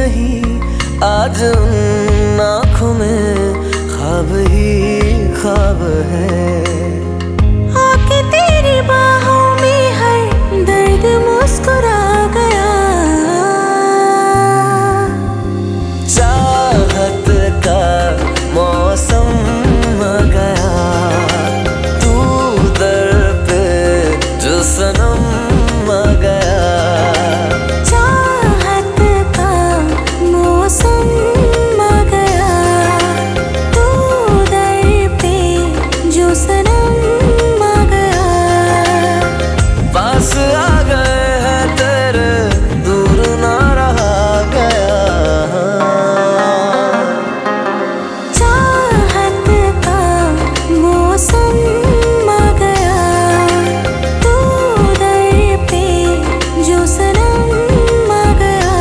नहीं, आज उन आँखों में ख्वाब ही ख्वाब है। आके तेरी बाहों में हर दर्द मुस्कुरा गया। चाहत का मौसम आ गया, तू दर पे जो सनम आ गया। चाहत का मौसम आ गया, तू दर पे जो सनम आ गया। पास आ गए हैं तेरे, दूर ना रहा गया। चाहत का मौसम आ गया, तू दर पे जो सनम आ गया।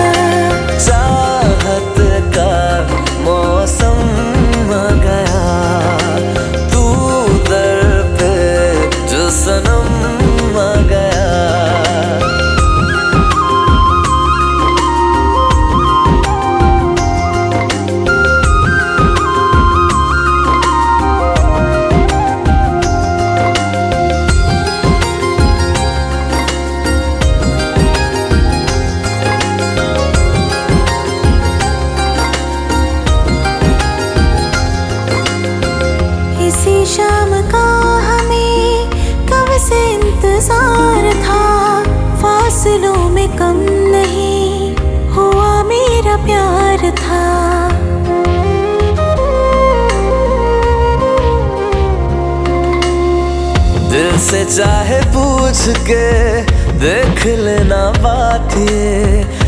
चाहत का मौसम आ गया, तू दर पे जो सनम आ गया। इसी शाम का हमें कब से इंतजार था। फासलों में कम नहीं हुआ मेरा प्यार था। दिल से चाहे पूछ के देख लेना बात ये,